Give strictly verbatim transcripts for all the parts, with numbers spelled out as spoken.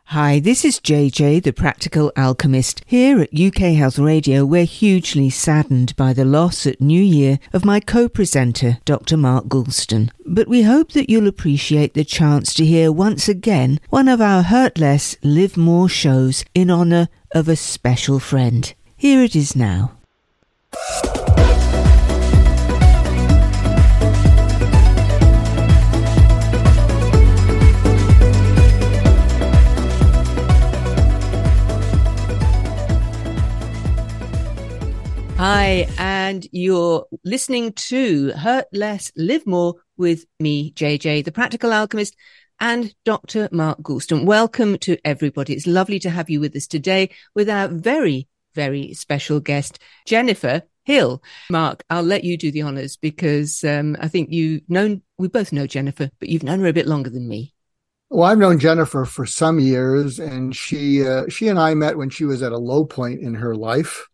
Hi, this is J J, the Practical Alchemist. Here at U K Health Radio, we're hugely saddened by the loss at New Year of my co-presenter, Doctor Mark Goulston. But we hope that you'll appreciate the chance to hear once again one of our Hurt Less, Live More shows in honour of a special friend. Here it is now. Hi, and you're listening to Hurt Less, Live More with me, J J, the Practical Alchemist, and Doctor Mark Goulston. Welcome to everybody. It's lovely to have you with us today with our very, very special guest, Jennifer Hill. Mark, I'll let you do the honours because um, I think you've known, we both know Jennifer, but you've known her a bit longer than me. Well, I've known Jennifer for some years, and she uh, she and I met when she was at a low point in her life.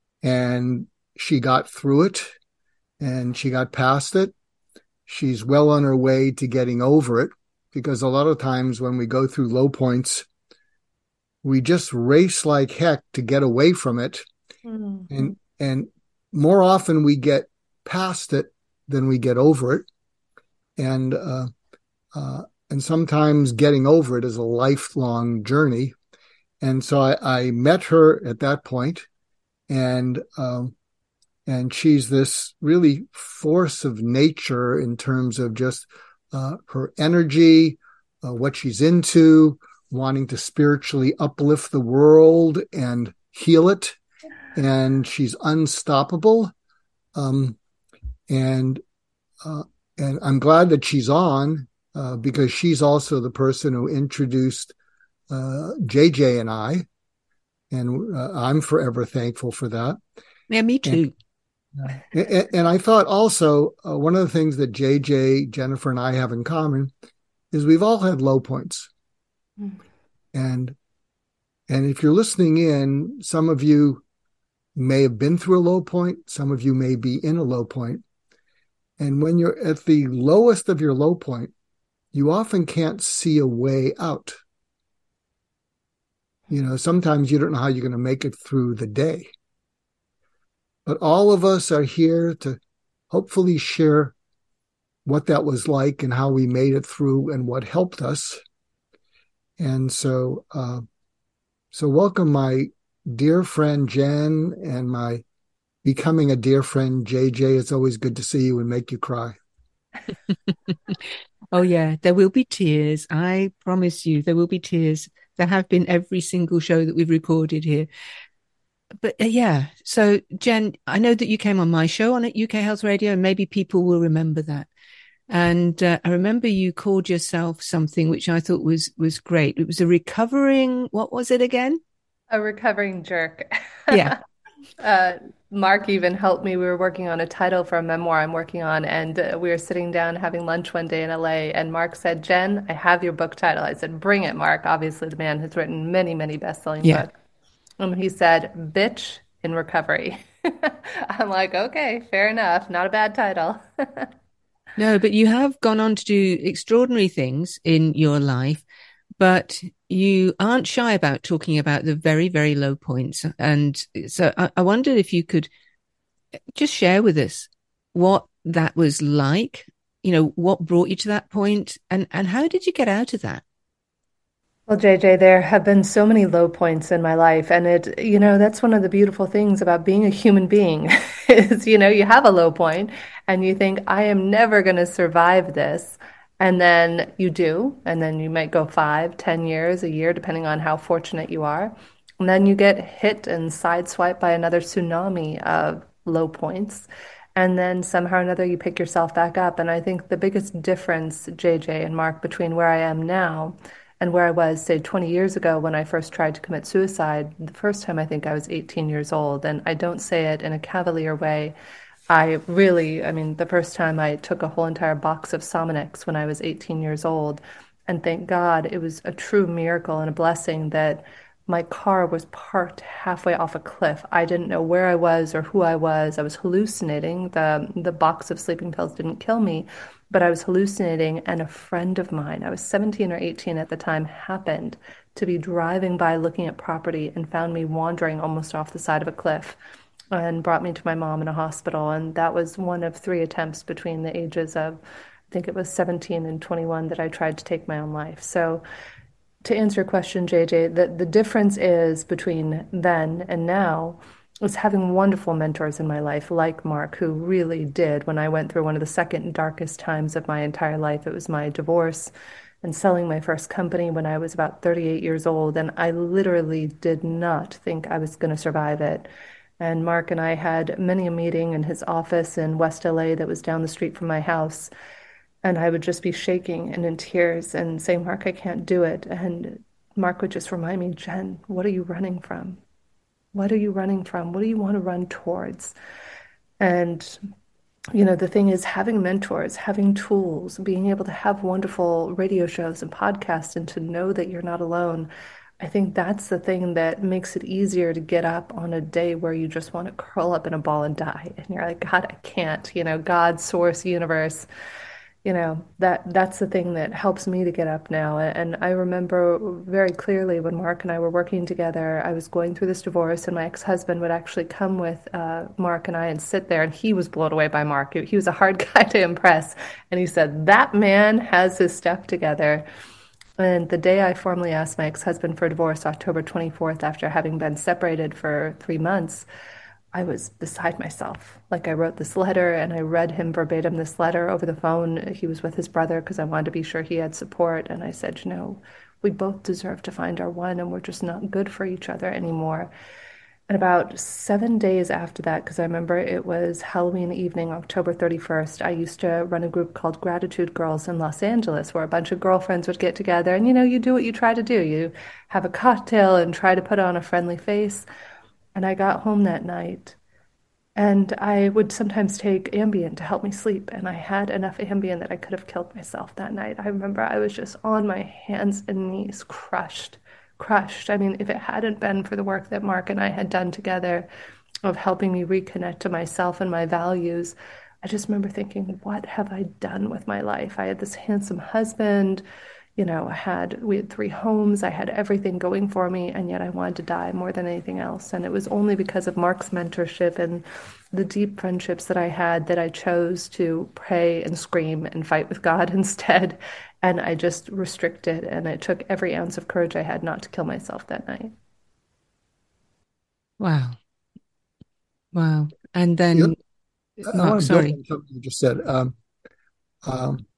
And she got through it and she got past it. She's well on her way to getting over it, because a lot of times when we go through low points, we just race like heck to get away from it. Mm-hmm. And, and more often we get past it than we get over it. And, uh, uh, and sometimes getting over it is a lifelong journey. And so I, I met her at that point. And um, and she's this really force of nature in terms of just uh, her energy, uh, what she's into, wanting to spiritually uplift the world and heal it. And she's unstoppable. Um, and uh, and I'm glad that she's on uh, because she's also the person who introduced uh, J J and I. And uh, I'm forever thankful for that. Yeah, me too. And, and, and I thought also uh, one of the things that J J, Jennifer, and I have in common is we've all had low points. Mm. And and if you're listening in, some of you may have been through a low point. Some of you may be in a low point. And when you're at the lowest of your low point, you often can't see a way out. You know, sometimes you don't know how you're going to make it through the day. But all of us are here to hopefully share what that was like and how we made it through and what helped us. And so, uh, so welcome my dear friend Jen and my becoming a dear friend J J. It's always good to see you and make you cry. Oh yeah, there will be tears. I promise you, there will be tears. There have been every single show that we've recorded here. But uh, yeah, so Jen, I know that you came on my show on at U K Health Radio, and maybe people will remember that. And uh, I remember you called yourself something which I thought was was great. It was a recovering, what was it again? A recovering jerk. Yeah. uh, Mark even helped me. We were working on a title for a memoir I'm working on, and uh, we were sitting down having lunch one day in L A, and Mark said, Jen, I have your book title. I said, bring it, Mark. Obviously, the man has written many, many best-selling yeah. books. And he said, Bitch in Recovery. I'm like, okay, fair enough. Not a bad title. No, but you have gone on to do extraordinary things in your life, but you aren't shy about talking about the very, very low points. And so I, I wondered if you could just share with us what that was like, you know, what brought you to that point, and, and how did you get out of that? Well, J J, there have been so many low points in my life. And it, you know, that's one of the beautiful things about being a human being is, you know, you have a low point and you think, I am never going to survive this. And then you do, and then you might go five, ten years, a year, depending on how fortunate you are. And then you get hit and sideswiped by another tsunami of low points. And then somehow or another you pick yourself back up. And I think the biggest difference, J J and Mark, between where I am now and where I was, say, twenty years ago when I first tried to commit suicide, the first time I think I was eighteen years old. And I don't say it in a cavalier way. I really, I mean, the first time I took a whole entire box of Sominex when I was eighteen years old. And thank God it was a true miracle and a blessing that my car was parked halfway off a cliff. I didn't know where I was or who I was. I was hallucinating. The, the box of sleeping pills didn't kill me, but I was hallucinating. And a friend of mine, I was seventeen or eighteen at the time, happened to be driving by looking at property and found me wandering almost off the side of a cliff and brought me to my mom in a hospital. And that was one of three attempts between the ages of, I think it was seventeen and twenty-one, that I tried to take my own life. So to answer your question, J J, the, the difference is between then and now is having wonderful mentors in my life, like Mark, who really did. When I went through one of the second darkest times of my entire life, it was my divorce and selling my first company when I was about thirty-eight years old. And I literally did not think I was going to survive it. And Mark and I had many a meeting in his office in West L A that was down the street from my house. And I would just be shaking and in tears and say, Mark, I can't do it. And Mark would just remind me, Jen, what are you running from? What are you running from? What do you want to run towards? And, you know, the thing is having mentors, having tools, being able to have wonderful radio shows and podcasts and to know that you're not alone. I think that's the thing that makes it easier to get up on a day where you just want to curl up in a ball and die. And you're like, God, I can't, you know, God, source, universe. You know, that that's the thing that helps me to get up now. And I remember very clearly when Mark and I were working together, I was going through this divorce and my ex-husband would actually come with uh, Mark and I and sit there, and he was blown away by Mark. He was a hard guy to impress. And he said, that man has his stuff together. And the day I formally asked my ex-husband for a divorce, October twenty-fourth, after having been separated for three months, I was beside myself. Like I wrote this letter and I read him verbatim this letter over the phone. He was with his brother because I wanted to be sure he had support. And I said, you know, we both deserve to find our one and we're just not good for each other anymore. And about seven days after that, because I remember it was Halloween evening, October thirty-first, I used to run a group called Gratitude Girls in Los Angeles, where a bunch of girlfriends would get together and, you know, you do what you try to do. You have a cocktail and try to put on a friendly face. And I got home that night and I would sometimes take Ambien to help me sleep. And I had enough Ambien that I could have killed myself that night. I remember I was just on my hands and knees, crushed, crushed. I mean, if it hadn't been for the work that Mark and I had done together of helping me reconnect to myself and my values, I just remember thinking, what have I done with my life? I had this handsome husband. You know, I had, we had three homes, I had everything going for me, and yet I wanted to die more than anything else. And it was only because of Mark's mentorship and the deep friendships that I had that I chose to pray and scream and fight with God instead. And I just restricted, and it took every ounce of courage I had not to kill myself that night. Wow. Wow. And then, You know, I Mark, want to sorry. build on something you just said. Um, um,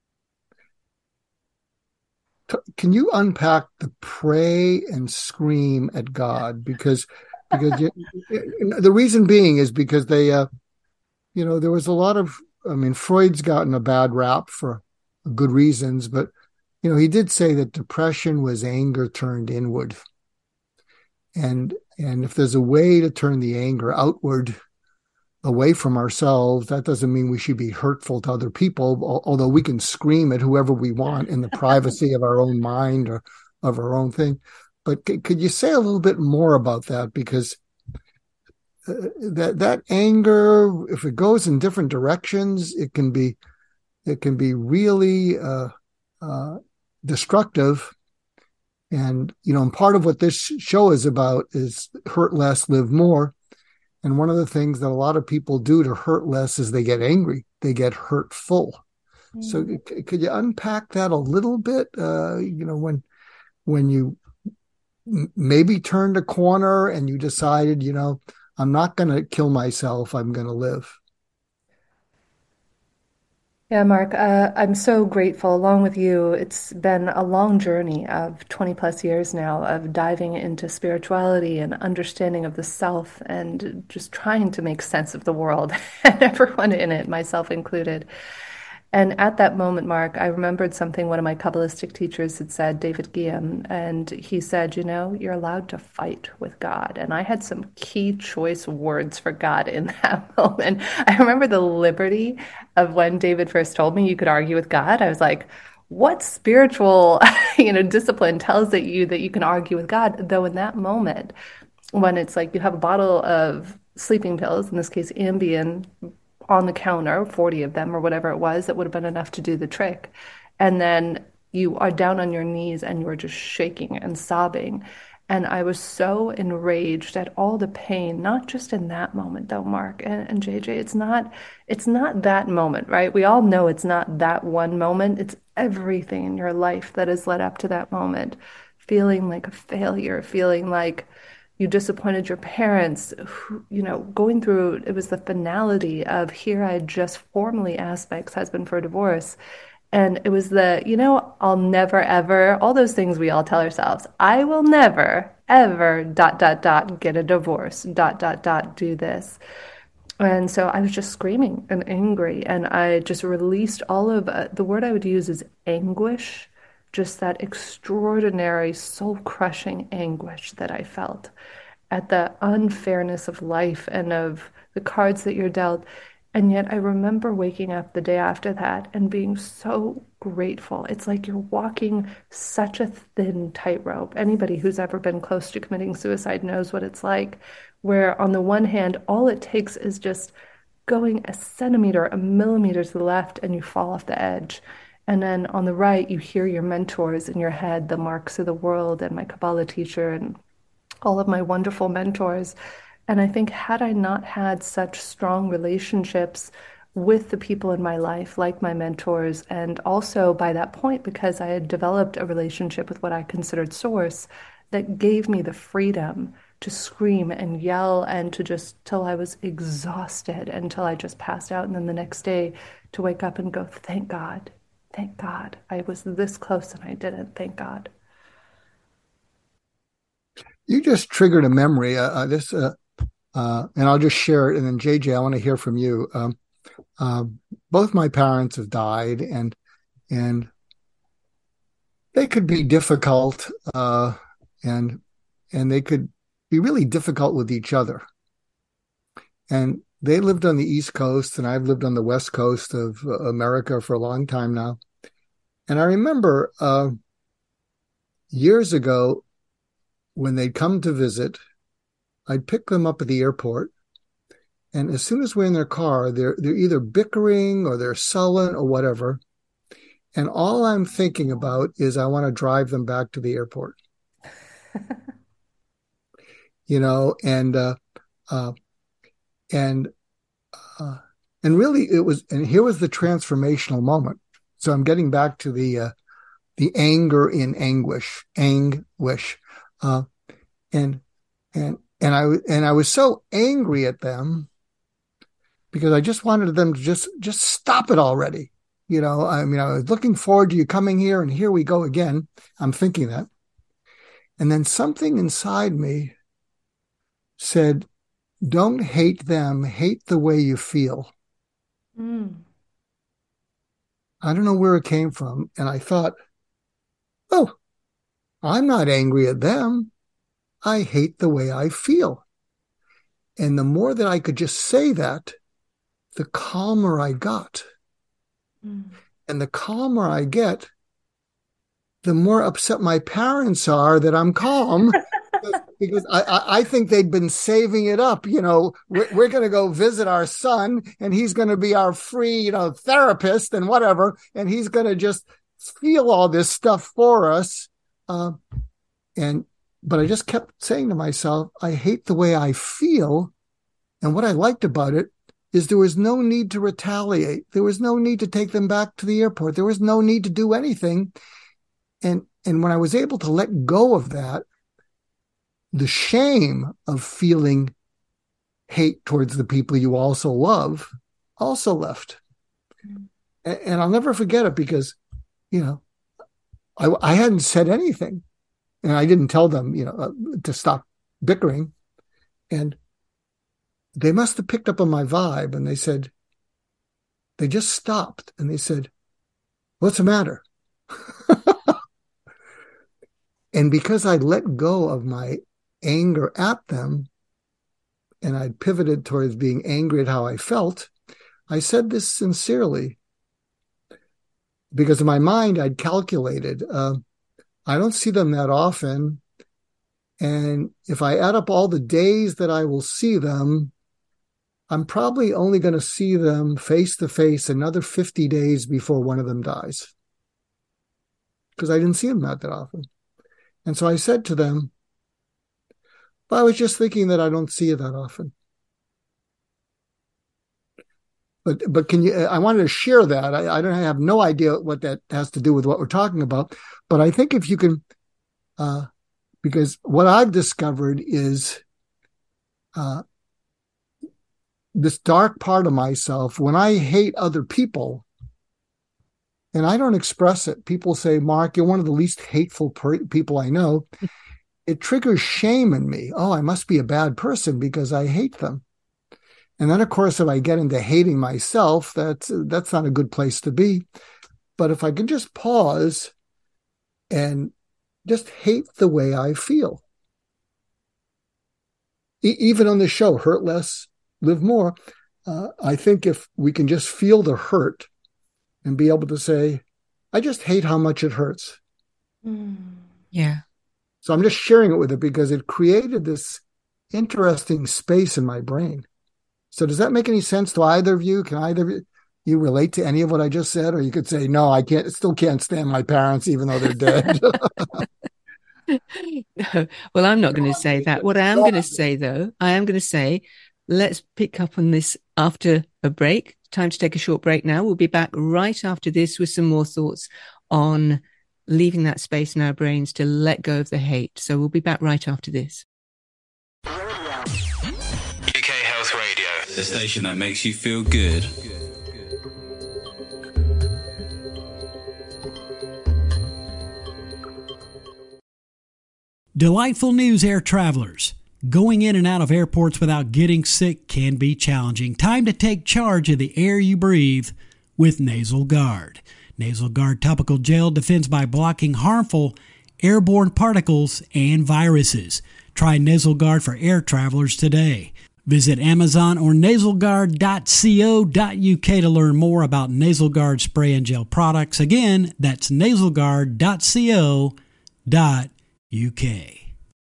t- can you unpack the pray and scream at God? Because, because you, the reason being is because they, uh, you know, there was a lot of, I mean, Freud's gotten a bad rap for good reasons, but, you know, he did say that depression was anger turned inward. And, and if there's a way to turn the anger outward, away from ourselves, that doesn't mean we should be hurtful to other people, although we can scream at whoever we want in the privacy of our own mind or of our own thing. But c- could you say a little bit more about that? Because uh, that that anger, if it goes in different directions, it can be it can be really uh, uh, destructive. And you know, and part of what this show is about is hurt less, live more. And one of the things that a lot of people do to hurt less is they get angry, they get hurtful. Mm. So c- could you unpack that a little bit? Uh, you know, when when you m- maybe turned a corner and you decided, you know, I'm not going to kill myself, I'm going to live. Yeah, Mark, uh, I'm so grateful. Along with you, it's been a long journey of twenty plus years now of diving into spirituality and understanding of the self and just trying to make sense of the world and everyone in it, myself included. And at that moment, Mark, I remembered something one of my Kabbalistic teachers had said, David Guillaume, and he said, you know, you're allowed to fight with God. And I had some key choice words for God in that moment. I remember the liberty of when David first told me you could argue with God. I was like, what spiritual, you know, discipline tells that you that you can argue with God? Though in that moment, when it's like you have a bottle of sleeping pills, in this case, Ambien, on the counter, forty of them or whatever it was, that would have been enough to do the trick. And then you are down on your knees and you're just shaking and sobbing. And I was so enraged at all the pain, not just in that moment though, Mark and, and J J. It's not, it's not that moment, right? We all know it's not that one moment. It's everything in your life that has led up to that moment. Feeling like a failure, feeling like you disappointed your parents, who, you know, going through, it was the finality of here I had just formally asked my ex-husband for a divorce. And it was the, you know, I'll never ever, all those things we all tell ourselves. I will never ever dot dot dot get a divorce, dot dot dot do this. And so I was just screaming and angry, and I just released all of uh, the word I would use is anguish, just that extraordinary soul-crushing anguish that I felt at the unfairness of life and of the cards that you're dealt. And yet I remember waking up the day after that and being so grateful. It's like you're walking such a thin tightrope. Anybody who's ever been close to committing suicide knows what it's like, where on the one hand, all it takes is just going a centimeter, a millimeter to the left, and you fall off the edge. And then on the right, you hear your mentors in your head, the Marks of the world and my Kabbalah teacher and all of my wonderful mentors. And I think had I not had such strong relationships with the people in my life, like my mentors, and also by that point, because I had developed a relationship with what I considered source, that gave me the freedom to scream and yell and to just till I was exhausted, until I just passed out. And then the next day to wake up and go, thank God, thank God. I was this close and I didn't, thank God. You just triggered a memory. Uh, uh, this, uh, uh, and I'll just share it. And then J J, I want to hear from you. Um, uh, both my parents have died, and and they could be difficult, uh, and and they could be really difficult with each other. And they lived on the East Coast, and I've lived on the West Coast of uh, America for a long time now. And I remember uh, years ago, when they'd come to visit, I'd pick them up at the airport. And as soon as we're in their car, they're they're either bickering or they're sullen or whatever. And all I'm thinking about is I want to drive them back to the airport. you know, and uh, uh, and uh, and really it was, and here was the transformational moment. So I'm getting back to the uh, the anger in anguish, anguish. Uh, and, and, and I, and I was so angry at them because I just wanted them to just, just stop it already. You know, I mean, I was looking forward to you coming here, and here we go again. I'm thinking that. And then something inside me said, don't hate them, hate the way you feel. Mm. I don't know where it came from. And I thought, oh, I'm not angry at them. I hate the way I feel. And the more that I could just say that, the calmer I got. Mm. And the calmer I get, the more upset my parents are that I'm calm. because because I, I think they'd been saving it up. You know, we're, we're going to go visit our son, and he's going to be our free, you know, therapist and whatever. And he's going to just feel all this stuff for us. Uh, and, but I just kept saying to myself, I hate the way I feel. And what I liked about it is there was no need to retaliate. There was no need to take them back to the airport. There was no need to do anything. And, and when I was able to let go of that, the shame of feeling hate towards the people you also love also left. Mm. And, and I'll never forget it because, you know, I, I hadn't said anything, and I didn't tell them, you know, uh, to stop bickering. And they must have picked up on my vibe, and they said, they just stopped, and they said, what's the matter? And because I let go of my anger at them, and I pivoted towards being angry at how I felt, I said this sincerely. Because in my mind, I'd calculated, uh, I don't see them that often. And if I add up all the days that I will see them, I'm probably only going to see them face to face another fifty days before one of them dies. because I didn't see them that, that often. And so I said to them, well, I was just thinking that I don't see you that often. But but can you, I wanted to share that. I, I don't I have no idea what that has to do with what we're talking about. But I think if you can, uh, because what I've discovered is uh, this dark part of myself, when I hate other people, and I don't express it, people say, Mark, you're one of the least hateful per- people I know. It triggers shame in me. Oh, I must be a bad person because I hate them. And then, of course, if I get into hating myself, that's, that's not a good place to be. But if I can just pause and just hate the way I feel. E- even on the show, Hurt Less, Live More, uh, I think if we can just feel the hurt and be able to say, I just hate how much it hurts. Mm. Yeah. So I'm just sharing it with it because it created this interesting space in my brain. So does that make any sense to either of you? Can either of you relate to any of what I just said? Or you could say, no, I can't, still can't stand my parents, even though they're dead. No. Well, I'm not going to say that. What I am going to say, though, I am going to say, let's pick up on this after a break. Time to take a short break now. We'll be back right after this with some more thoughts on leaving that space in our brains to let go of the hate. So we'll be back right after this. U K Health Radio, the station that makes you feel good. Delightful news, air travelers. Going in and out of airports without getting sick can be challenging. Time to take charge of the air you breathe with Nasal Guard. Nasal Guard topical gel defends by blocking harmful airborne particles and viruses. Try Nasal Guard for air travelers today. Visit Amazon or nasal guard dot co dot u k to learn more about Nasal Guard spray and gel products. Again, that's nasal guard dot co dot u k.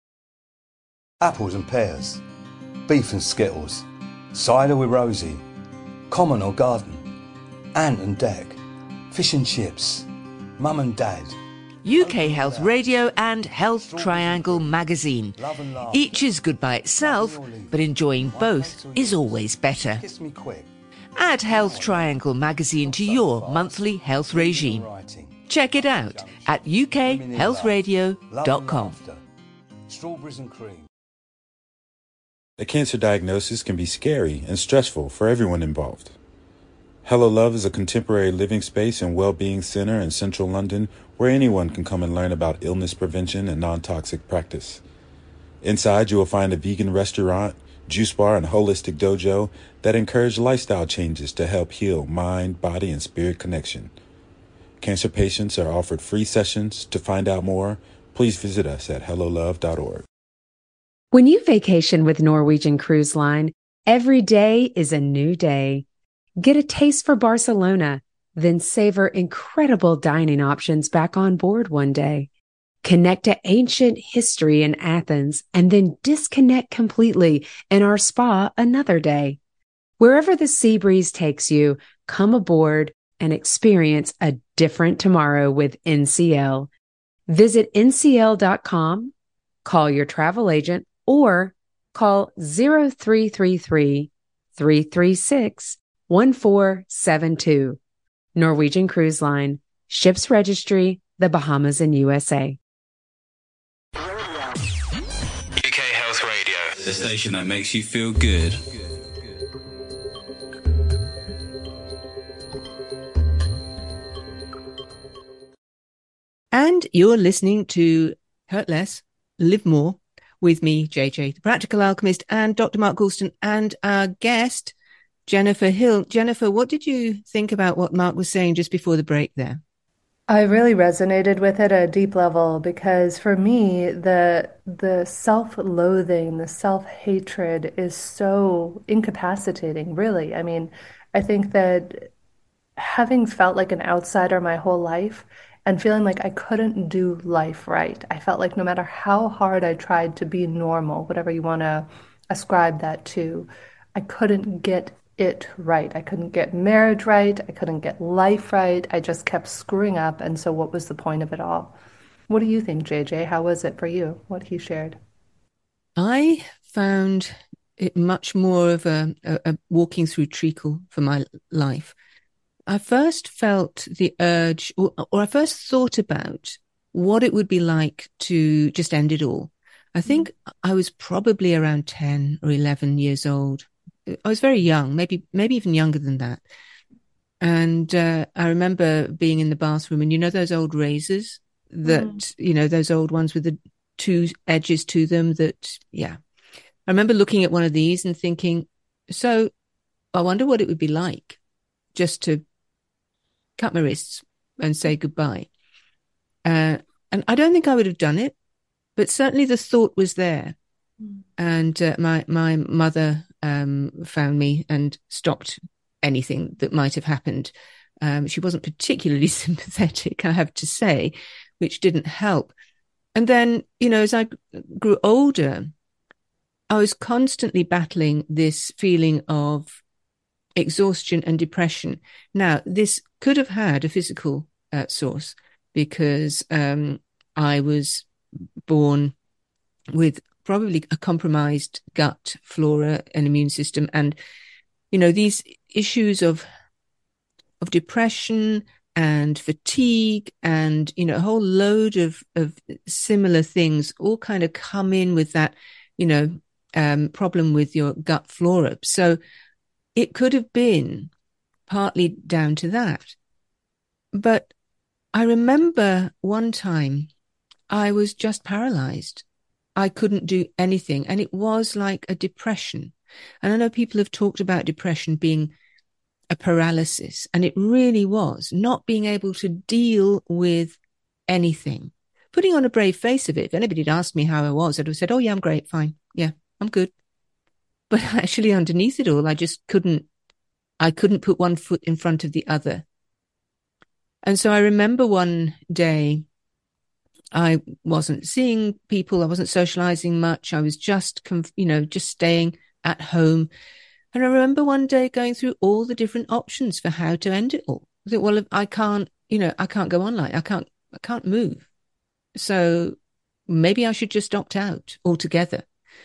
Apples and pears, beef and skittles, cider with Rosie, common or garden, ant and deck, fish and chips, mum and dad. U K Health Radio and Health Triangle magazine. Each is good by itself, but enjoying both is always better. Add Health Triangle magazine to your monthly health regime. Check it out at u k health radio dot com. Strawberries and cream. A cancer diagnosis can be scary and stressful for everyone involved. Hello Love is a contemporary living space and well-being center in central London where anyone can come and learn about illness prevention and non-toxic practice. Inside, you will find a vegan restaurant, juice bar, and holistic dojo that encourage lifestyle changes to help heal mind, body, and spirit connection. Cancer patients are offered free sessions. To find out more, please visit us at hello love dot org. When you vacation with Norwegian Cruise Line, every day is a new day. Get a taste for Barcelona, then savor incredible dining options back on board one day. Connect to ancient history in Athens, and then disconnect completely in our spa another day. Wherever the sea breeze takes you, come aboard and experience a different tomorrow with N C L. Visit N C L dot com, call your travel agent, or call zero three three three, three three six, one four seven two. Norwegian Cruise Line, ships registry, the Bahamas and U S A. U K Health Radio, the station that makes you feel good. And you're listening to Hurt Less, Live More with me, J J, the Practical Alchemist, and Doctor Mark Goulston, and our guest, Jennifer Hill. Jennifer, what did you think about what Mark was saying just before the break there? I really resonated with it at a deep level because for me, the the self-loathing, the self-hatred is so incapacitating, really. I mean, I think that having felt like an outsider my whole life and feeling like I couldn't do life right, I felt like no matter how hard I tried to be normal, whatever you want to ascribe that to, I couldn't get it right. I couldn't get marriage right. I couldn't get life right. I just kept screwing up. And so what was the point of it all? What do you think, J J? How was it for you, what he shared? I found it much more of a, a, a walking through treacle for my life. I first felt the urge, or, or I first thought about what it would be like to just end it all. I think mm. I was probably around ten or eleven years old. I was very young, maybe maybe even younger than that. And uh, I remember being in the bathroom, and you know those old razors that, mm. you know, those old ones with the two edges to them that, yeah. I remember looking at one of these and thinking, so I wonder what it would be like just to cut my wrists and say goodbye. Uh, and I don't think I would have done it, but certainly the thought was there. Mm. And uh, my, my mother um, found me and stopped anything that might have happened. Um, she wasn't particularly sympathetic, I have to say, which didn't help. And then, you know, as I grew older, I was constantly battling this feeling of exhaustion and depression. Now, this could have had a physical uh, source because um, I was born with probably a compromised gut flora and immune system. And, you know, these issues of of depression and fatigue and, you know, a whole load of, of similar things all kind of come in with that, you know, um, problem with your gut flora. So it could have been partly down to that. But I remember one time I was just paralyzed. I couldn't do anything. And it was like a depression. And I know people have talked about depression being a paralysis, and it really was not being able to deal with anything, putting on a brave face of it. If anybody had asked me how I was, I'd have said, oh yeah, I'm great. Fine. Yeah, I'm good. But actually underneath it all, I just couldn't, I couldn't put one foot in front of the other. And so I remember one day I wasn't seeing people. I wasn't socializing much. I was just, you know, just staying at home. And I remember one day going through all the different options for how to end it all. I thought, well, I can't, you know, I can't go on like, I can't, I can't move. So maybe I should just opt out altogether.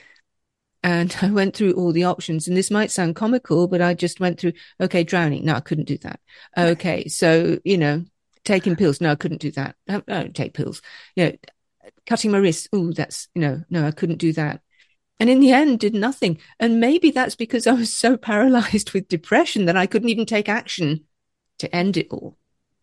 And I went through all the options, and this might sound comical, but I just went through, okay, drowning. No, I couldn't do that. Okay. So, you know, taking pills. No, I couldn't do that. I don't take pills. You know, cutting my wrists. Oh, that's, you know, no, I couldn't do that. And in the end, did nothing. And maybe that's because I was so paralyzed with depression that I couldn't even take action to end it all.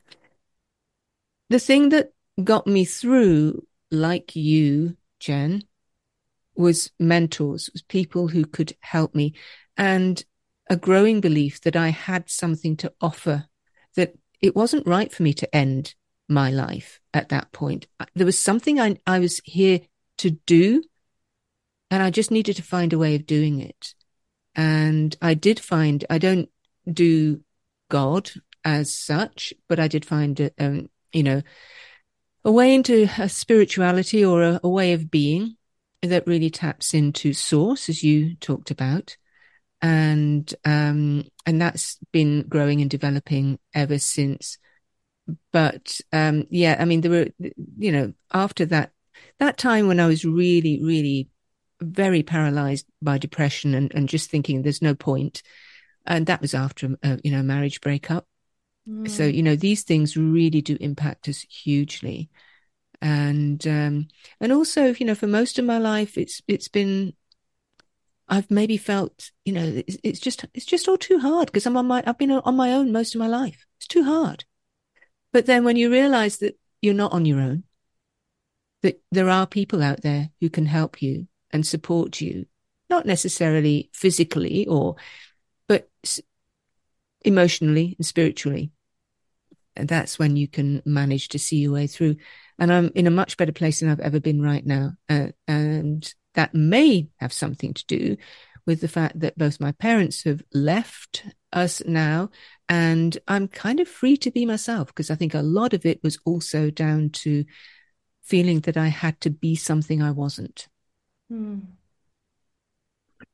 The thing that got me through, like you, Jen, was mentors, was people who could help me, and a growing belief that I had something to offer, that it wasn't right for me to end my life at that point. There was something I, I was here to do, and I just needed to find a way of doing it. And I did find, I don't do God as such, but I did find, a, um, you know, a way into a spirituality or a, a way of being that really taps into source, as you talked about. And, um, and that's been growing and developing ever since. But, um, yeah, I mean, there were, you know, after that, that time when I was really, really very paralyzed by depression and, and just thinking there's no point. And that was after, a, you know, a marriage breakup. Mm. So, you know, these things really do impact us hugely. And, um, and also, you know, for most of my life, it's, it's been, I've maybe felt, you know, it's, it's just, it's just all too hard because I'm on my, I've been on my own most of my life. It's too hard. But then when you realize that you're not on your own, that there are people out there who can help you and support you, not necessarily physically or, but emotionally and spiritually. And that's when you can manage to see your way through. And I'm in a much better place than I've ever been right now. Uh, and that may have something to do with the fact that both my parents have left us now, and I'm kind of free to be myself, because I think a lot of it was also down to feeling that I had to be something I wasn't. Hmm.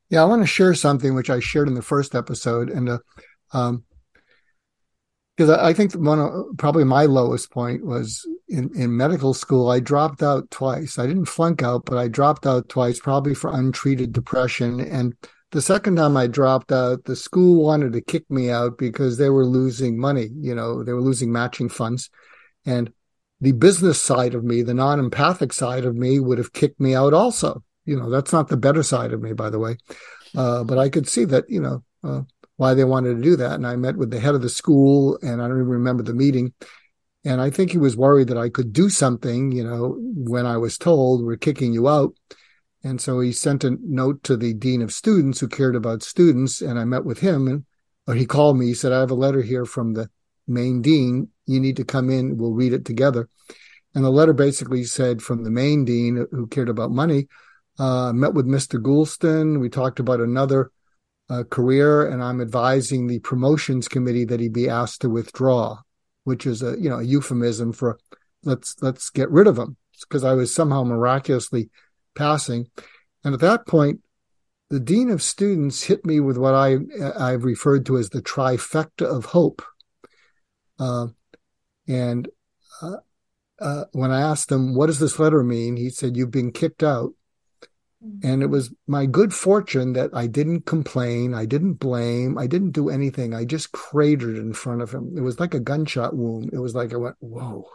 Yeah, I want to share something which I shared in the first episode, and uh, um, because I think one of, probably my lowest point was in, in medical school. I dropped out twice. I didn't flunk out, but I dropped out twice, probably for untreated depression. And the second time I dropped out, the school wanted to kick me out because they were losing money. You know, they were losing matching funds. And the business side of me, the non-empathic side of me, would have kicked me out also. You know, that's not the better side of me, by the way. Uh, but I could see that, you know, uh, why they wanted to do that. And I met with the head of the school, and I don't even remember the meeting. And I think he was worried that I could do something, you know, when I was told we're kicking you out. And so he sent a note to the dean of students who cared about students. And I met with him, and or he called me. He said, I have a letter here from the main dean. You need to come in. We'll read it together. And the letter basically said, from the main dean who cared about money, uh, met with Mister Goulston. We talked about another uh, career, and I'm advising the promotions committee that he be asked to withdraw, which is a, you know, a euphemism for let's, let's get rid of him, because I was somehow miraculously passing. And at that point, the dean of students hit me with what I, I've referred to as the trifecta of hope. Uh, and uh, uh, when I asked him, what does this letter mean? He said, you've been kicked out. And it was my good fortune that I didn't complain. I didn't blame. I didn't do anything. I just cratered in front of him. It was like a gunshot wound. It was like I went, whoa.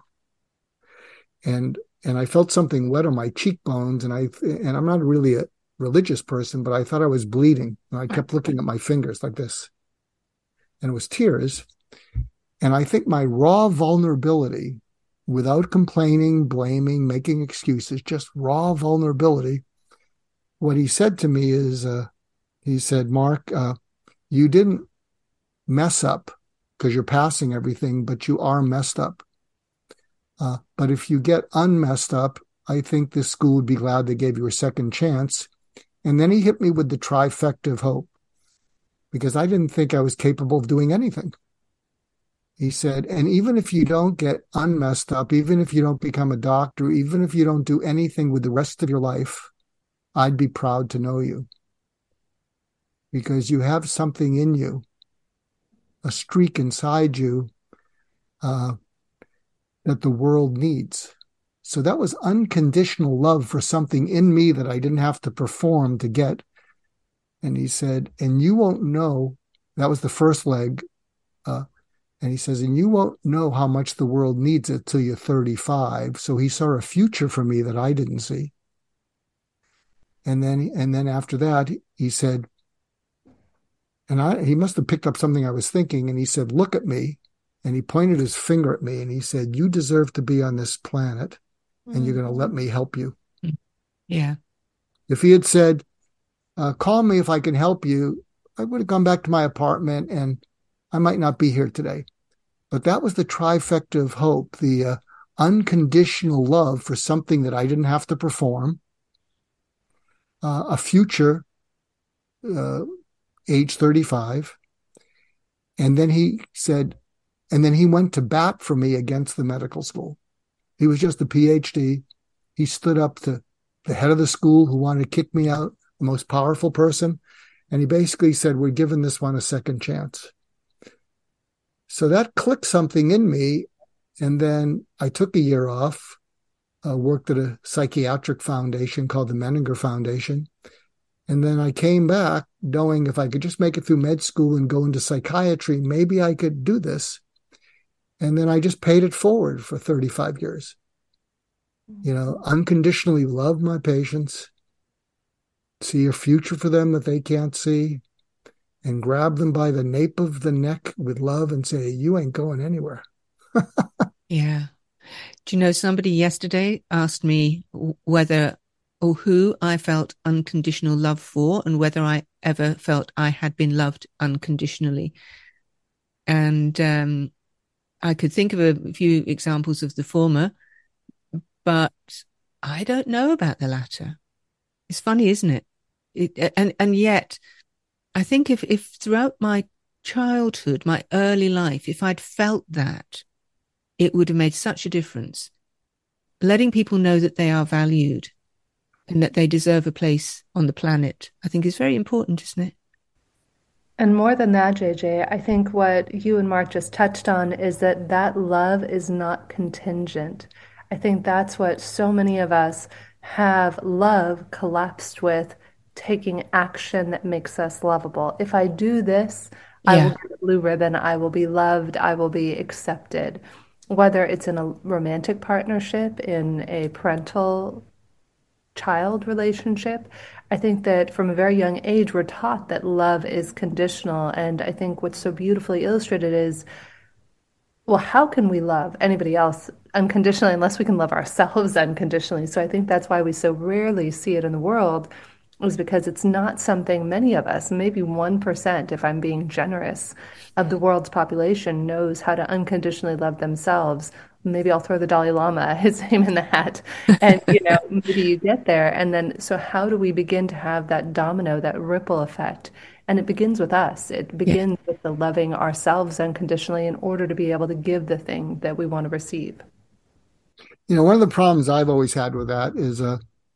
And and I felt something wet on my cheekbones. And I and I'm not really a religious person, but I thought I was bleeding. And I kept looking at my fingers like this. And it was tears. And I think my raw vulnerability, without complaining, blaming, making excuses, just raw vulnerability. What he said to me is, uh, he said, Mark, uh, you didn't mess up because you're passing everything, but you are messed up. Uh, but if you get unmessed up, I think this school would be glad they gave you a second chance. And then he hit me with the trifecta of hope, because I didn't think I was capable of doing anything. He said, and even if you don't get unmessed up, even if you don't become a doctor, even if you don't do anything with the rest of your life, I'd be proud to know you, because you have something in you, a streak inside you uh, that the world needs. So that was unconditional love for something in me that I didn't have to perform to get. And he said, and you won't know, that was the first leg. Uh, and he says, and you won't know how much the world needs it till you're thirty-five. So he saw a future for me that I didn't see. And then, and then after that, he said, and I, he must have picked up something I was thinking. And he said, look at me. And he pointed his finger at me and he said, you deserve to be on this planet, and mm-hmm. you're going to let me help you. Yeah. If he had said, uh, call me if I can help you, I would have gone back to my apartment and I might not be here today. But that was the trifecta of hope, the uh, unconditional love for something that I didn't have to perform. Uh, a future, uh, age thirty-five. And then he said, and then he went to bat for me against the medical school. He was just a P H D. He stood up to the head of the school who wanted to kick me out, the most powerful person. And he basically said, we're giving this one a second chance. So that clicked something in me. And then I took a year off. Uh, worked at a psychiatric foundation called the Menninger Foundation. And then I came back knowing if I could just make it through med school and go into psychiatry, maybe I could do this. And then I just paid it forward for thirty-five years. You know, unconditionally love my patients, see a future for them that they can't see, and grab them by the nape of the neck with love and say, you ain't going anywhere. Yeah. Do you know, somebody yesterday asked me whether or who I felt unconditional love for, and whether I ever felt I had been loved unconditionally. And um, I could think of a few examples of the former, but I don't know about the latter. It's funny, isn't it? it and, and yet, I think if, if throughout my childhood, my early life, if I'd felt that, it would have made such a difference. Letting people know that they are valued and that they deserve a place on the planet, I think is very important, isn't it? And more than that, J J, I think what you and Mark just touched on is that that love is not contingent. I think that's what so many of us have love collapsed with taking action that makes us lovable. If I do this, I Yeah. will get a blue ribbon, I will be loved, I will be accepted. Whether it's in a romantic partnership, in a parental child relationship, I think that from a very young age, we're taught that love is conditional. And I think what's so beautifully illustrated is, well, how can we love anybody else unconditionally unless we can love ourselves unconditionally? So I think that's why we so rarely see it in the world, is because it's not something many of us, maybe one percent, if I'm being generous, of the world's population knows how to unconditionally love themselves. Maybe I'll throw the Dalai Lama, his name in the hat, and, you know, maybe you get there. And then, so how do we begin to have that domino, that ripple effect? And it begins with us. It begins yeah. with the loving ourselves unconditionally in order to be able to give the thing that we want to receive. You know, one of the problems I've always had with that is uh,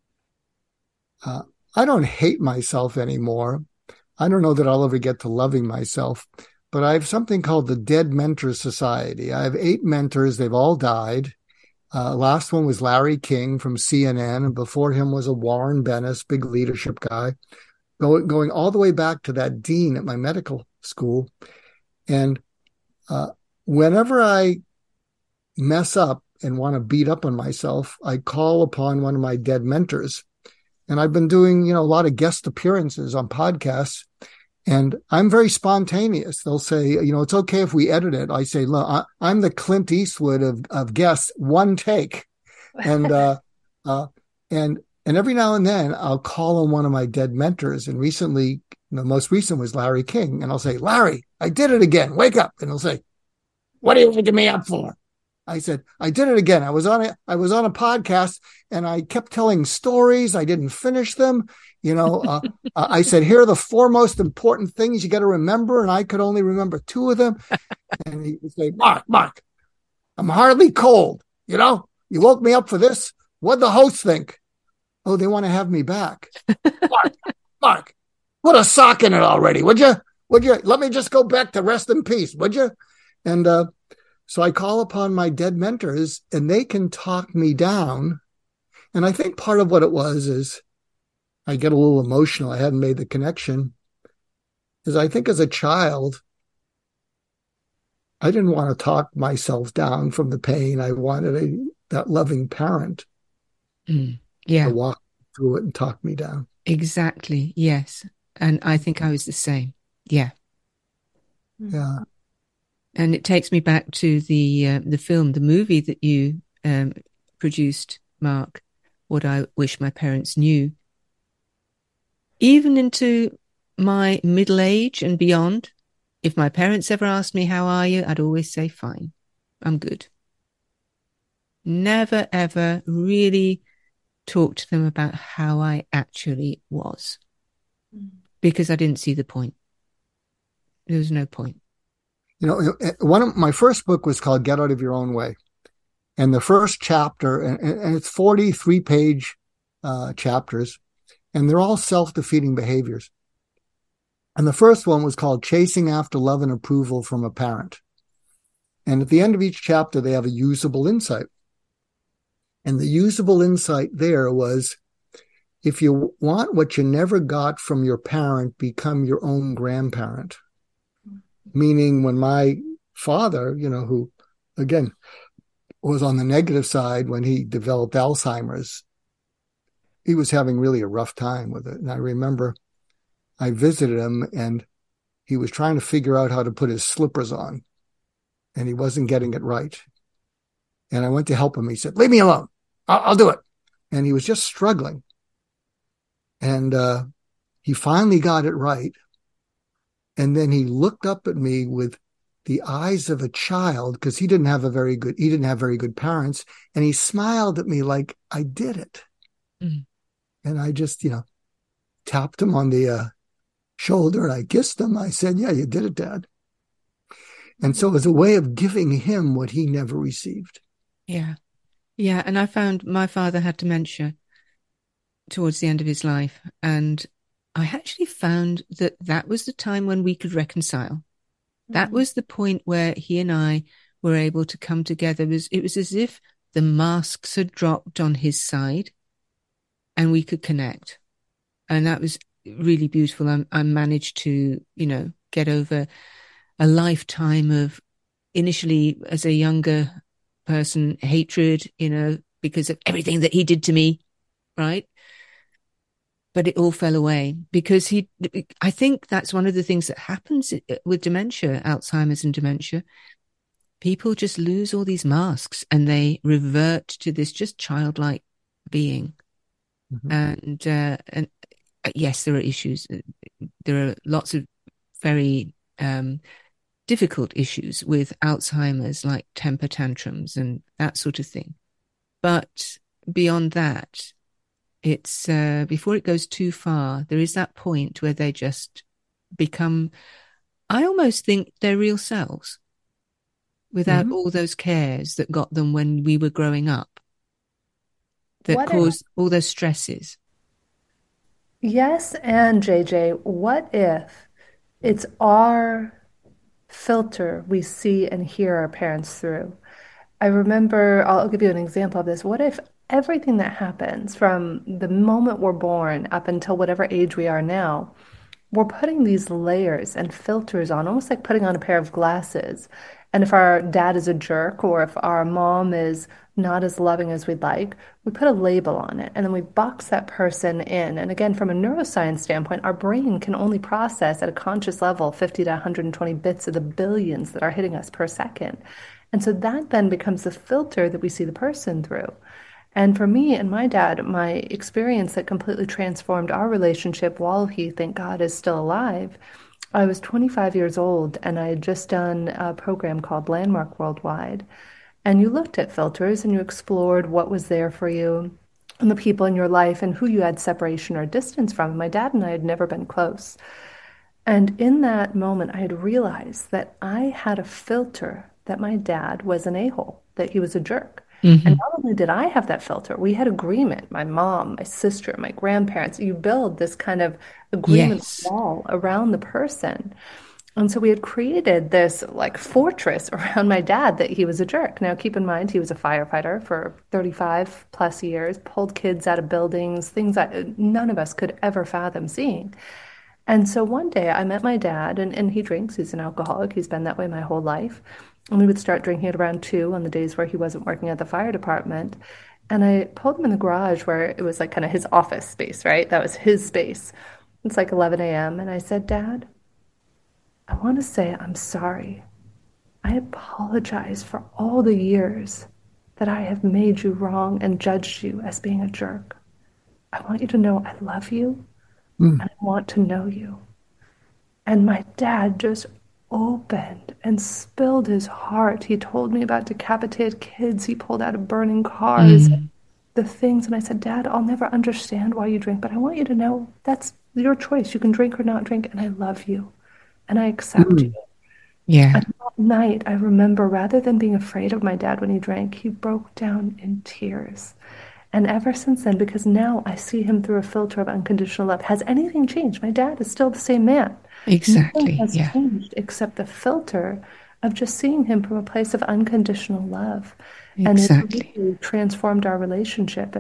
uh, I don't hate myself anymore. I don't know that I'll ever get to loving myself, but I have something called the Dead Mentor Society. I have eight mentors. They've all died. Uh, last one was Larry King from C N N, and before him was a Warren Bennis, big leadership guy, going, going all the way back to that dean at my medical school. And uh, whenever I mess up and want to beat up on myself, I call upon one of my dead mentors. And I've been doing, you know, a lot of guest appearances on podcasts, and I'm very spontaneous. They'll say, you know, it's okay if we edit it. I say, look, I, I'm the Clint Eastwood of, of guests, one take. And, uh, uh, and, and every now and then I'll call on one of my dead mentors. And recently, the most recent was Larry King. And I'll say, Larry, I did it again. Wake up. And he'll say, what are you waking me up for? I said, I did it again. I was on a, I was on a podcast and I kept telling stories. I didn't finish them. You know, uh, I said, here are the four most important things you got to remember. And I could only remember two of them. And he would say, Mark, Mark, I'm hardly cold. You know, you woke me up for this. What'd the host think? Oh, they want to have me back. Mark, Mark, put a sock in it already. Would you, would you let me just go back to rest in peace? Would you? And, uh, So I call upon my dead mentors and they can talk me down. And I think part of what it was is I get a little emotional. I hadn't made the connection. Is I think as a child, I didn't want to talk myself down from the pain. I wanted a, that loving parent mm, yeah. to walk through it and talk me down. Exactly. Yes. And I think I was the same. Yeah. Yeah. And it takes me back to the uh, the film, the movie that you um, produced, Mark, What I Wish My Parents Knew. Even into my middle age and beyond, if my parents ever asked me, how are you? I'd always say, fine, I'm good. Never, ever really talk to them about how I actually was, because I didn't see the point. There was no point. You know, one of my first book was called Get Out of Your Own Way. And the first chapter, and, and it's forty-three page uh, chapters, and they're all self-defeating behaviors. And the first one was called Chasing After Love and Approval from a Parent. And at the end of each chapter, they have a usable insight. And the usable insight there was, if you want what you never got from your parent, become your own grandparent. Meaning when my father, you know, who, again, was on the negative side when he developed Alzheimer's, he was having really a rough time with it. And I remember I visited him and he was trying to figure out how to put his slippers on and he wasn't getting it right. And I went to help him. He said, leave me alone. I'll, I'll do it. And he was just struggling. And uh, he finally got it right. And then he looked up at me with the eyes of a child because he didn't have a very good, he didn't have very good parents. And he smiled at me like I did it. Mm. And I just, you know, tapped him on the uh, shoulder and I kissed him. I said, yeah, you did it, Dad. And so it was a way of giving him what he never received. Yeah. Yeah. And I found my father had dementia. towards the end of his life. And I actually found that that was the time when we could reconcile. Mm-hmm. That was the point where he and I were able to come together. It was, it was as if the masks had dropped on his side and we could connect. And that was really beautiful. I, I managed to, you know, get over a lifetime of initially as a younger person, hatred, you know, because of everything that he did to me. Right. But it all fell away because he, I think that's one of the things that happens with dementia, Alzheimer's and dementia. People just lose all these masks and they revert to this just childlike being. Mm-hmm. And, uh, and yes, there are issues. There are lots of very, um, difficult issues with Alzheimer's, like temper tantrums and that sort of thing. But beyond that, it's, uh, before it goes too far, there is that point where they just become, I almost think their real selves. Without mm-hmm. all those cares that got them when we were growing up, that what caused if, all those stresses. Yes, and J J, what if it's our filter we see and hear our parents through? I remember, I'll give you an example of this. What if everything that happens from the moment we're born up until whatever age we are now, we're putting these layers and filters on, almost like putting on a pair of glasses. And if our dad is a jerk or if our mom is not as loving as we'd like, we put a label on it and then we box that person in. And again, from a neuroscience standpoint, our brain can only process at a conscious level fifty to one hundred twenty bits of the billions that are hitting us per second. And so that then becomes the filter that we see the person through. And for me and my dad, my experience that completely transformed our relationship while he, thank God, is still alive, I was twenty-five years old and I had just done a program called Landmark Worldwide. And you looked at filters and you explored what was there for you and the people in your life and who you had separation or distance from. My dad and I had never been close. And in that moment, I had realized that I had a filter that my dad was an a-hole, that he was a jerk. Mm-hmm. And not only did I have that filter, we had agreement, my mom, my sister, my grandparents. You build this kind of agreement yes. wall around the person. And so we had created this like fortress around my dad that he was a jerk. Now, keep in mind, he was a firefighter for thirty-five plus years, pulled kids out of buildings, things that none of us could ever fathom seeing. And so one day I met my dad, and, and he drinks. He's an alcoholic. He's been that way my whole life. And we would start drinking at around two on the days where he wasn't working at the fire department. And I pulled him in the garage where it was like kind of his office space, right? That was his space. It's like eleven a.m. And I said, Dad, I want to say I'm sorry. I apologize for all the years that I have made you wrong and judged you as being a jerk. I want you to know I love you mm. and I want to know you. And my dad just opened and spilled his heart. He told me about decapitated kids he pulled out of burning cars, mm. the things. And I said, Dad, I'll never understand why you drink, but I want you to know that's your choice. You can drink or not drink, and I love you, and I accept mm. you. Yeah. And that night, I remember, rather than being afraid of my dad when he drank, he broke down in tears. And ever since then, because now I see him through a filter of unconditional love. Has anything changed? My dad is still the same man. Exactly. Nothing has yeah. changed except the filter of just seeing him from a place of unconditional love. Exactly. And it really transformed our relationship.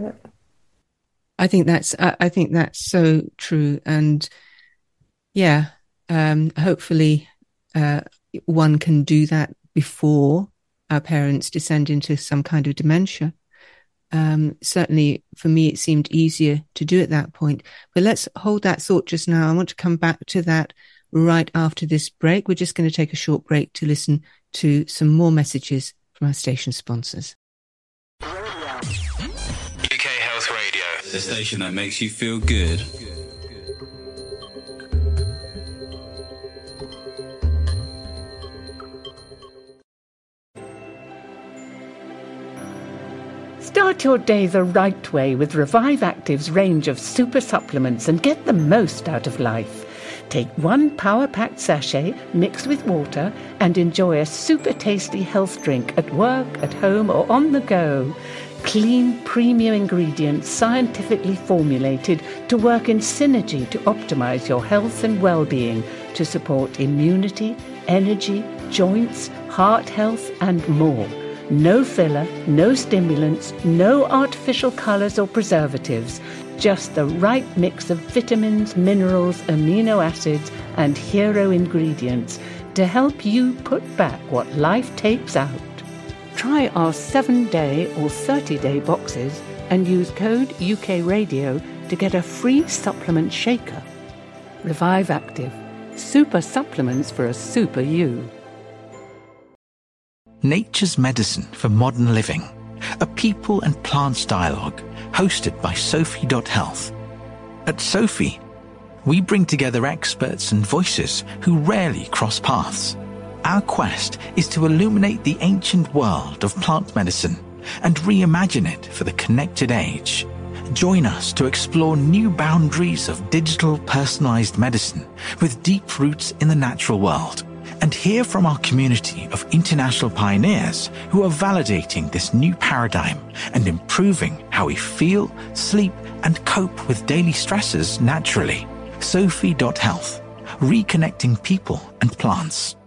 I think that's, I, I think that's so true. And yeah, um, hopefully uh, one can do that before our parents descend into some kind of dementia. Um, certainly for me, it seemed easier to do at that point. But let's hold that thought just now. I want to come back to that right after this break. We're just going to take a short break to listen to some more messages from our station sponsors. U K Health Radio, the station that makes you feel good. Start your day the right way with Revive Active's range of super supplements and get the most out of life. Take one power-packed sachet mixed with water and enjoy a super tasty health drink at work, at home or on the go. Clean, premium ingredients scientifically formulated to work in synergy to optimize your health and well-being, to support immunity, energy, joints, heart health, and more. No filler, no stimulants, no artificial colours or preservatives. Just the right mix of vitamins, minerals, amino acids, and hero ingredients to help you put back what life takes out. Try our seven-day or thirty-day boxes and use code U K Radio to get a free supplement shaker. Revive Active. Super supplements for a super you. Nature's Medicine for Modern Living, a people and plants dialogue hosted by Sophie Health. At Sophie, we bring together experts and voices who rarely cross paths. Our quest is to illuminate the ancient world of plant medicine and reimagine it for the connected age. Join us to explore new boundaries of digital personalized medicine with deep roots in the natural world, and hear from our community of international pioneers who are validating this new paradigm and improving how we feel, sleep, and cope with daily stresses naturally. Sophie Health, reconnecting people and plants.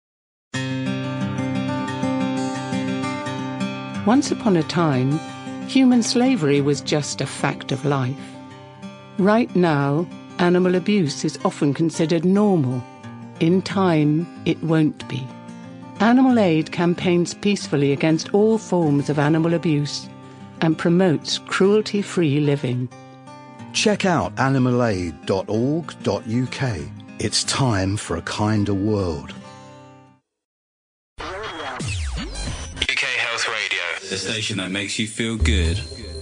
Once upon a time, human slavery was just a fact of life. Right now, animal abuse is often considered normal. In time, it won't be. Animal Aid campaigns peacefully against all forms of animal abuse and promotes cruelty-free living. Check out animal aid dot org dot U K. It's time for a kinder world. U K Health Radio, the station that makes you feel good.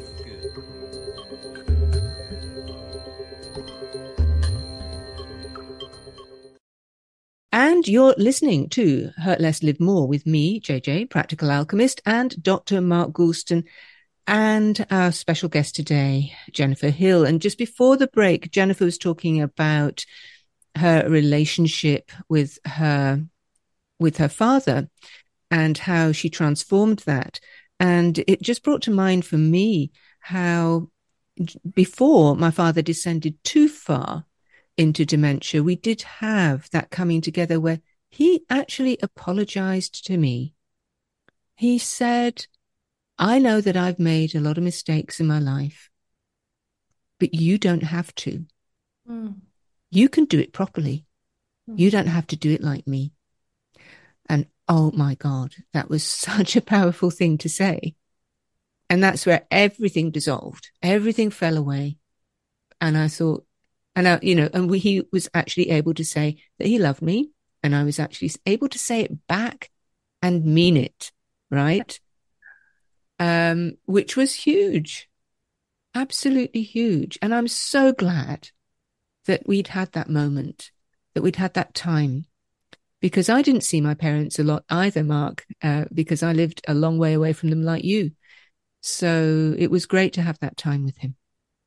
And you're listening to Hurt Less, Live More with me, J J, Practical Alchemist, and Doctor Mark Goulston, and our special guest today, Jennifer Hill. And just before the break, Jennifer was talking about her relationship with her, with her father and how she transformed that. And it just brought to mind for me how before my father descended too far into dementia, we did have that coming together where he actually apologized to me. He said, I know that I've made a lot of mistakes in my life, but you don't have to. Mm. You can do it properly. Mm. You don't have to do it like me. And oh my God, that was such a powerful thing to say. And that's where everything dissolved. Everything fell away. And I thought, And, I, you know, and we, he was actually able to say that he loved me, and I was actually able to say it back and mean it, right? Um, which was huge, absolutely huge. And I'm so glad that we'd had that moment, that we'd had that time, because I didn't see my parents a lot either, Mark, uh, because I lived a long way away from them like you. So it was great to have that time with him.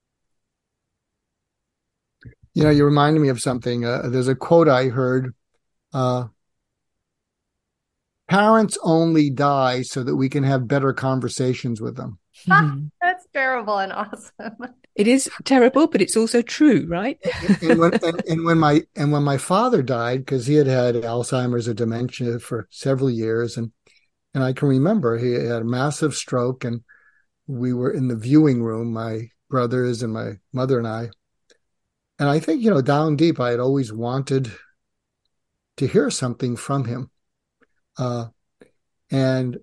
You know, you reminded me of something. Uh, there's a quote I heard. Uh, Parents only die so that we can have better conversations with them. Mm-hmm. That's terrible and awesome. It is terrible, but it's also true, right? and, when, and, and when my and when my father died, because he had had Alzheimer's or dementia for several years, and and I can remember he had a massive stroke, and we were in the viewing room, my brothers and my mother and I. And I think, you know, down deep, I had always wanted to hear something from him. Uh, and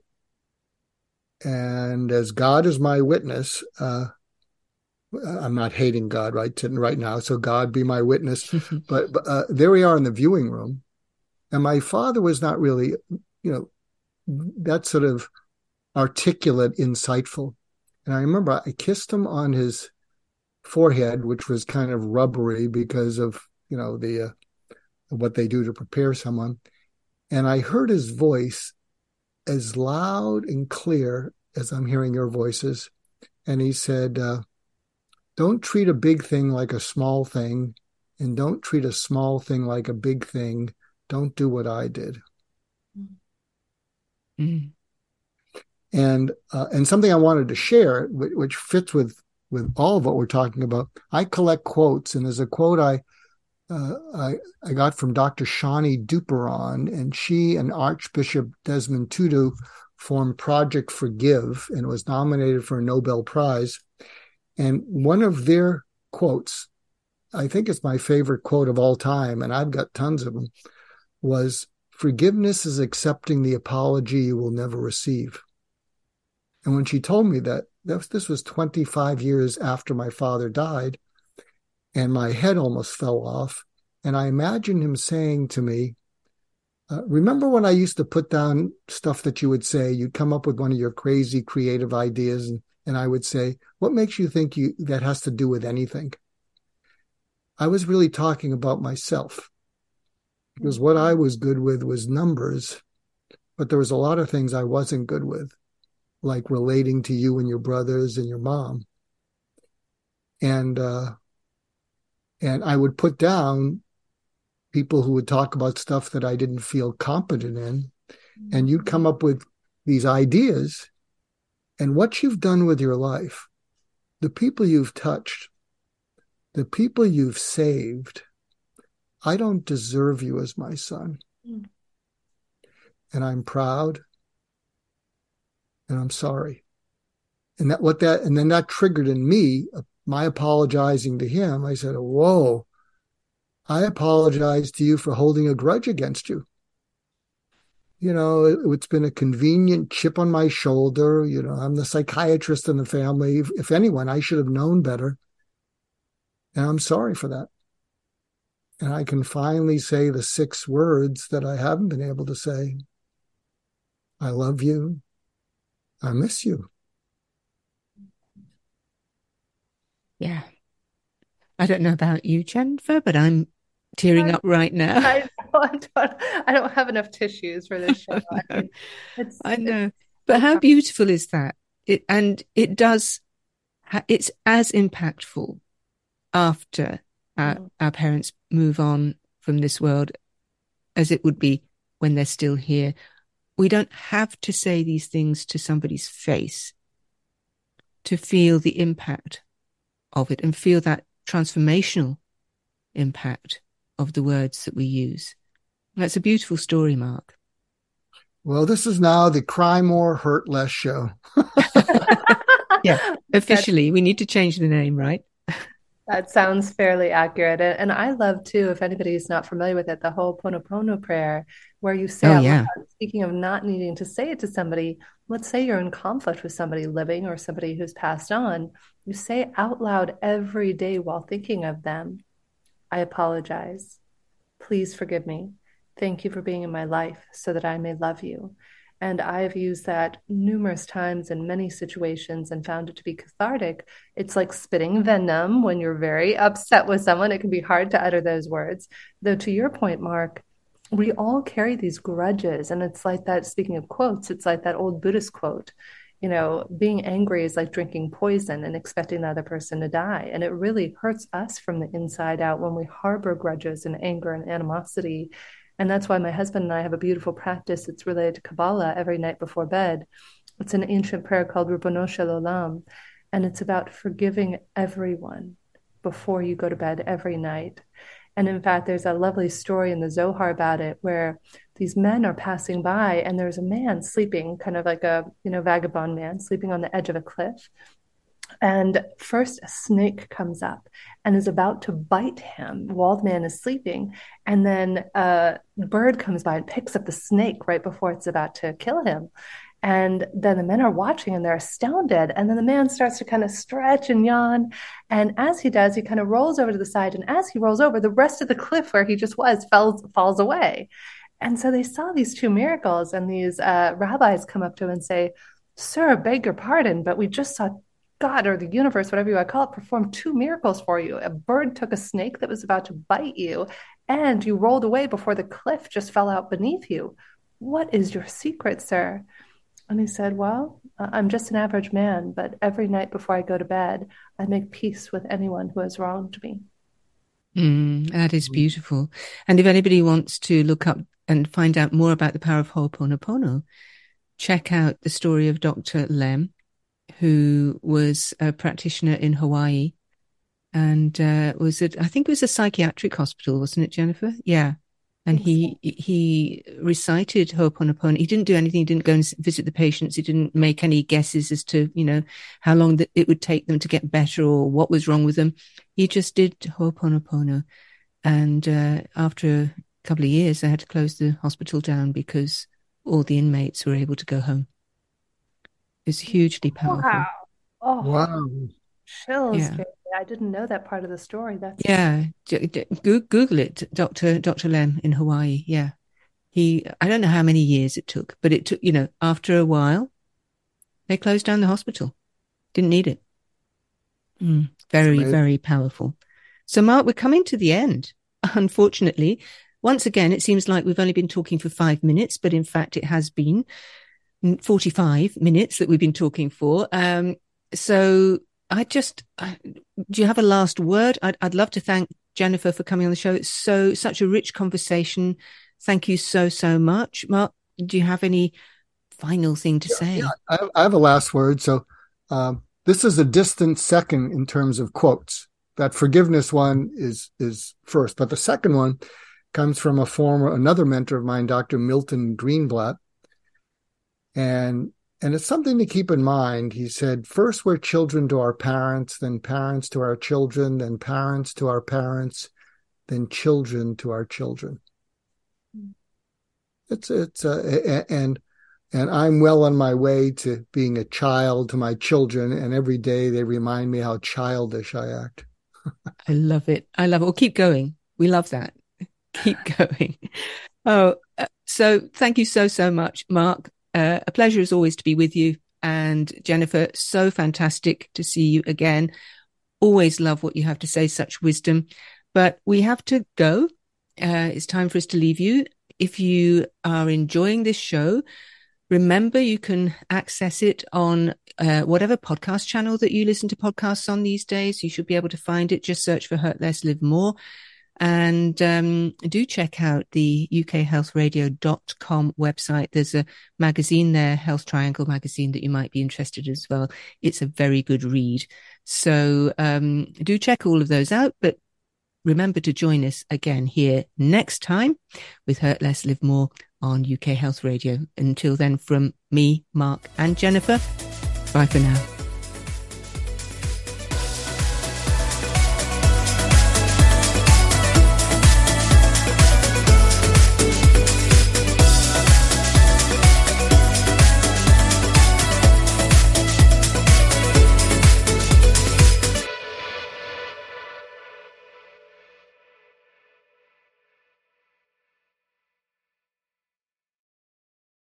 and as God is my witness, uh, I'm not hating God right to, right now, so God be my witness. but but uh, there we are in the viewing room, and my father was not really, you know, that sort of articulate, insightful. And I remember I kissed him on his forehead, which was kind of rubbery because of, you know, the uh, what they do to prepare someone. And I heard his voice as loud and clear as I'm hearing your voices. And he said, uh, don't treat a big thing like a small thing, and don't treat a small thing like a big thing. Don't do what I did. Mm. And uh, and something I wanted to share, which, which fits with, with all of what we're talking about. I collect quotes, and there's a quote I uh, I, I got from Doctor Shani Duperon, and she and Archbishop Desmond Tutu formed Project Forgive, and was nominated for a Nobel Prize. And one of their quotes, I think it's my favorite quote of all time, and I've got tons of them, was, "Forgiveness is accepting the apology you will never receive." And when she told me that, this was twenty-five years after my father died, and my head almost fell off. And I imagined him saying to me, uh, remember when I used to put down stuff that you would say, you'd come up with one of your crazy creative ideas, and, and I would say, what makes you think you that has to do with anything? I was really talking about myself, because what I was good with was numbers, but there was a lot of things I wasn't good with, like relating to you and your brothers and your mom. And, uh, and I would put down people who would talk about stuff that I didn't feel competent in. And you'd come up with these ideas, and what you've done with your life, the people you've touched, the people you've saved, I don't deserve you as my son. Mm. And I'm proud. And I'm sorry. And that what that and then that triggered in me uh, my apologizing to him. I said, whoa, I apologize to you for holding a grudge against you. You know, it, it's been a convenient chip on my shoulder. You know, I'm the psychiatrist in the family. If, if anyone, I should have known better. And I'm sorry for that. And I can finally say the six words that I haven't been able to say. I love you. I miss you. Yeah. I don't know about you, Jennifer, but I'm tearing I, up right now. I don't, I don't, I don't have enough tissues for this show. I know. I, mean, it's, I know. It's, but how beautiful is that? It, and it does, it's as impactful after our, mm. our parents move on from this world as it would be when they're still here. We don't have to say these things to somebody's face to feel the impact of it and feel that transformational impact of the words that we use. That's a beautiful story, Mark. Well, this is now the Cry More, Hurt Less show. Yeah, officially, we need to change the name, right? That sounds fairly accurate. And I love, too, if anybody's not familiar with it, the Ho'oponopono prayer, where you say, oh, yeah. speaking of not needing to say it to somebody, let's say you're in conflict with somebody living or somebody who's passed on, you say out loud every day while thinking of them, I apologize. Please forgive me. Thank you for being in my life so that I may love you. And I have used that numerous times in many situations and found it to be cathartic. It's like spitting venom when you're very upset with someone. It can be hard to utter those words. Though to your point, Mark, we all carry these grudges. And it's like that, speaking of quotes, it's like that old Buddhist quote, you know, being angry is like drinking poison and expecting the other person to die. And it really hurts us from the inside out when we harbor grudges and anger and animosity. And that's why my husband and I have a beautiful practice that's related to Kabbalah every night before bed. It's an ancient prayer called Ribono Shel Olam, and it's about forgiving everyone before you go to bed every night. And in fact, there's a lovely story in the Zohar about it where these men are passing by and there's a man sleeping, kind of like a, you know, vagabond man sleeping on the edge of a cliff. And first a snake comes up and is about to bite him while the man is sleeping. And then a bird comes by and picks up the snake right before it's about to kill him. And then the men are watching and they're astounded. And then the man starts to kind of stretch and yawn. And as he does, he kind of rolls over to the side. And as he rolls over, the rest of the cliff where he just was falls, falls away. And so they saw these two miracles. And these uh, rabbis come up to him and say, "Sir, beg your pardon, but we just saw God or the universe, whatever you want to call it, performed two miracles for you. A bird took a snake that was about to bite you, and you rolled away before the cliff just fell out beneath you. What is your secret, sir?" And he said, "Well, I'm just an average man, but every night before I go to bed, I make peace with anyone who has wronged me." Mm, that is beautiful. And if anybody wants to look up and find out more about the power of Ho'oponopono, check out the story of Doctor Lem, who was a practitioner in Hawaii and uh, was at, I think it was a psychiatric hospital, wasn't it, Jennifer? Yeah. And he he recited Ho'oponopono. He didn't do anything. He didn't go and visit the patients. He didn't make any guesses as to, you know, how long that it would take them to get better or what was wrong with them. He just did Ho'oponopono. And uh, after a couple of years, they had to close the hospital down because all the inmates were able to go home. It's hugely powerful. Wow. Oh, Wow. Chills. Yeah. I didn't know that part of the story. That's Yeah. Google it, Doctor Doctor Lem in Hawaii. Yeah. He, I don't know how many years it took, but it took, you know, after a while, they closed down the hospital. Didn't need it. Mm, very, very powerful. So, Mark, we're coming to the end. Unfortunately, once again, it seems like we've only been talking for five minutes, but in fact, it has been forty-five minutes that we've been talking for. Um, so I just, uh, do you have a last word? I'd, I'd love to thank Jennifer for coming on the show. It's so, such a rich conversation. Thank you so, so much. Mark, do you have any final thing to yeah, say? Yeah, I, I have a last word. So um, this is a distant second in terms of quotes. That forgiveness one is is first, but the second one comes from a former, another mentor of mine, Doctor Milton Greenblatt. And And it's something to keep in mind. He said, first we're children to our parents, then parents to our children, then parents to our parents, then children to our children. It's, it's, uh, and, and I'm well on my way to being a child to my children. And every day they remind me how childish I act. I love it. I love it. Well, keep going. We love that. Keep going. Oh, so thank you so, so much, Mark. Uh, a pleasure as always to be with you. And Jennifer, so fantastic to see you again. Always love what you have to say, such wisdom. But we have to go. Uh, it's time for us to leave you. If you are enjoying this show, remember you can access it on uh, whatever podcast channel that you listen to podcasts on these days. You should be able to find it. Just search for Hurt Less, Live More. And um, do check out the U K health radio dot com website. There's a magazine there, Health Triangle magazine, that you might be interested in as well. It's a very good read. So um, do check all of those out. But remember to join us again here next time with Hurt Less, Live More on U K Health Radio. Until then, from me, Mark and Jennifer, bye for now.